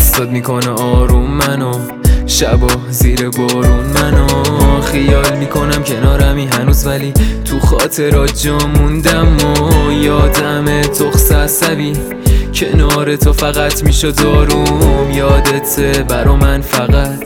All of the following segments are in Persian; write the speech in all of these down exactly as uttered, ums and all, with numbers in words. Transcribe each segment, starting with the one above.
دستات میکنه آروم منو، شبا زیر بارون منو خیال میکنم کنارمی هنوز، ولی تو خاطرات جا موندم و یادم تخص عصبی کنار تو فقط میشد آروم. یادت برا من فقط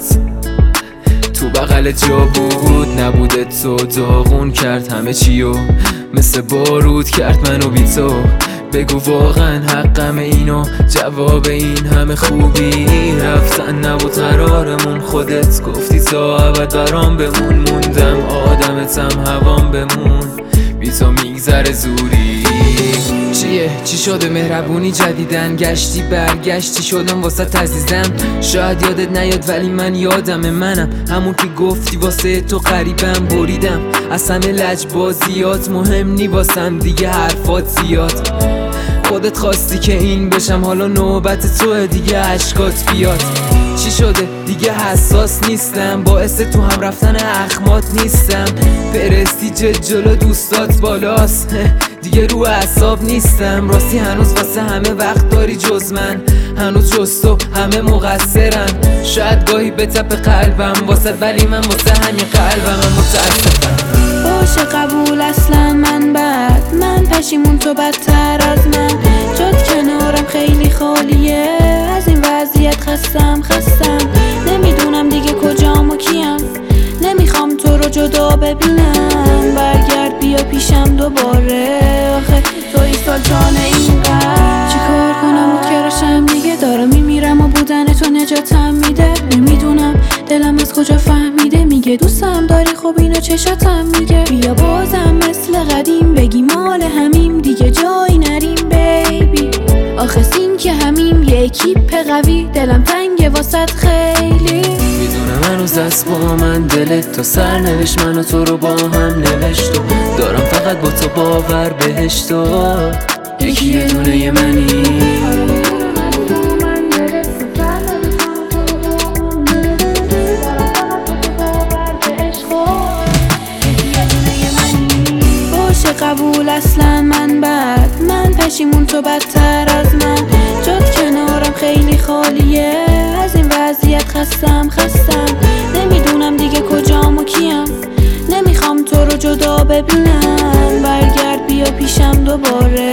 تو بغل جا بود، نبوده تو داغون کرد همه چیو، مثل بارود کرد منو بی تو. بگو واقعا حقم اینو، جواب این همه خوبی رفتن نبود قرارمون، خودت گفتی تا ابد برام بمون. موندم آدمتم هوام بمون، بی تو میگذره زوری. چیه چی شده مهربونی جدیدن، گشتی برگشتی شدم واسه عزیزم. شاید یادت نیاد ولی من یادمه، منم همون که گفتی واسه تو قریبم. بریدم از همه لجبازیات، مهم نی واسم دیگه حرفات زیاد. خودت خواستی که این بشم، حالا نوبت توه دیگه عشقات بیاد. چی شده دیگه حساس نیستم، باعث تو هم رفتن اخمات نیستم. پرستیج جلو دوستات بالاست، دیگه رو اعصاب نیستم. راستی هنوز واسه همه وقت داری جز من، هنوز جز تو همه مقصرن. شاید گاهی به تپ قلبم واسه، ولی من واسه همین قلبم متاسفم. باشه قبول اصلا من بد، من پشیمون تو بدتر از من. جات کنارم خیلی خالیه، از این وضعیت خستم خستم. نمیدونم دیگه کجام و کیم، نمیخوام تو رو جدا ببینم. برگرد بیا پیشم دوباره، آخه توی سلطان این قلب. چی کار کنم بود که راشم دیگه دارم میمیرم و بودن تو نجاتم میده. نمیدونم دلم از کجا فهمیده، میگه دوستم داری خب اینو چشاتم میگه. بیا بازم مثل قدیم بگی مال همیم، دیگه جایی نریم بیبی. آخه سین که همیم یه اکیپ قوی، دلم تنگه واسط خیلی. میدونم هنوز دست با من دلت، تو سر نوشت من و تو رو با هم نوشت و دارم فقط با تو باور بهشت و یکی یه دونه منی. قبول اصلا من بد، من پشیمون تو بدتر از من. جات کنارم خیلی خالیه، از این وضعیت خستم خستم. نمیدونم دیگه کجام و کیم، نمیخوام تو رو جدا ببینم. برگرد بیا پیشم دوباره،